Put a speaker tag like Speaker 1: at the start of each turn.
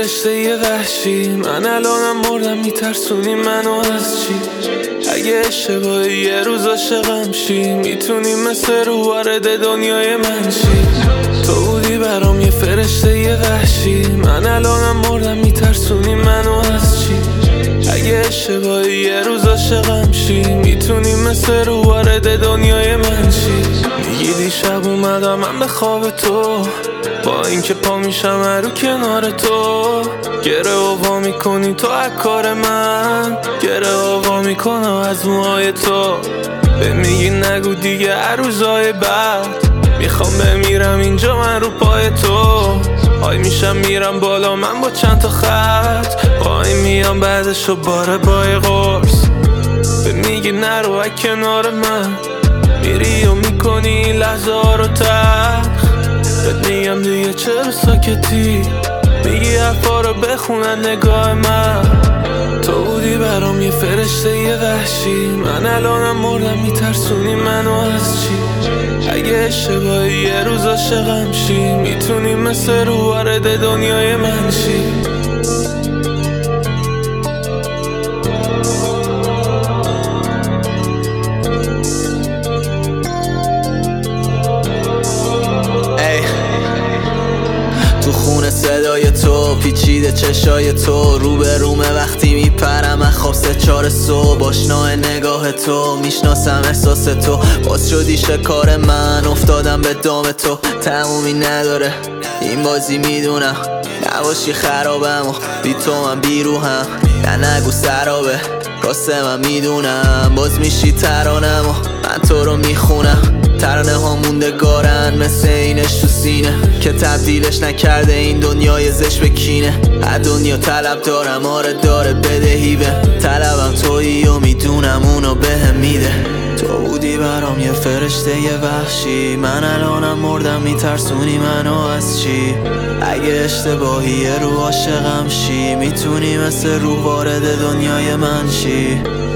Speaker 1: فرشته یه وحشی، من الانم مردم میترسونی منو از چی؟ اگه اشتباهی یه روز عاشقم شی، میتونی مثل رو وارد دنیای من شی. تو بودی برام یه فرشته یه وحشی، من الانم مردم میترسونی منو از چی؟ اگه اشتباهی یه روز عاشقم شی، میتونی مثل رو وارد دنیای من شی. میگی دیشب اومدم من به خواب تو، با اینکه پا میشم رو کنار تو. گره آوا میکنی تو از کار من، گره آوا میکنم از موهای تو. به میگی نگو دیگه هر روزای بعد، میخوام بمیرم اینجا من رو پای تو. های میشم میرم بالا من با چند تا خط، پای میام بعدشو باره بای قرص. به میگی نرو از کنار من، میری و میکنی لحظه ها رو تلخ. بهت میگم دیگه چرا ساکتی، میگی حرفا رو بخونن نگاه من. تو بودی برام یه فرشته یه وحشی، من الانم مردم میترسونی منو از چی؟ اگه اشتباهی یه روز عاشقم شی، میتونی مثل رو وارد دنیای من شی.
Speaker 2: تو خونه صدای تو، پیچیده چشای تو، رو به رومه وقتی میپرم از خواب 3-4 صبح. آشنای نگاه تو، میشناسم احساس تو، باز شدی شکار من، افتادم به دام تو. تمومی نداره این بازی میدونم، نباشی خرابم و بی تو من بیروهم. نه نگو سرابه واسه من میدونم، باز میشی ترانم و من تو رو میخونم. ترانه ها موندگارن مثل اینش تو سینه، که تبدیلش نکرده این دنیای زشت به کینه. از دنیا طلب دارم، آره داره بدهی به طلبم تویی و میدونم اونو بهم میده. تو بودی برام یه فرشته یه وحشی، من الانم مردم میترسونی منو از چی؟ اگه اشتباهی یه رو عاشقم شی، میتونی مثل رو وارد دنیای من شی.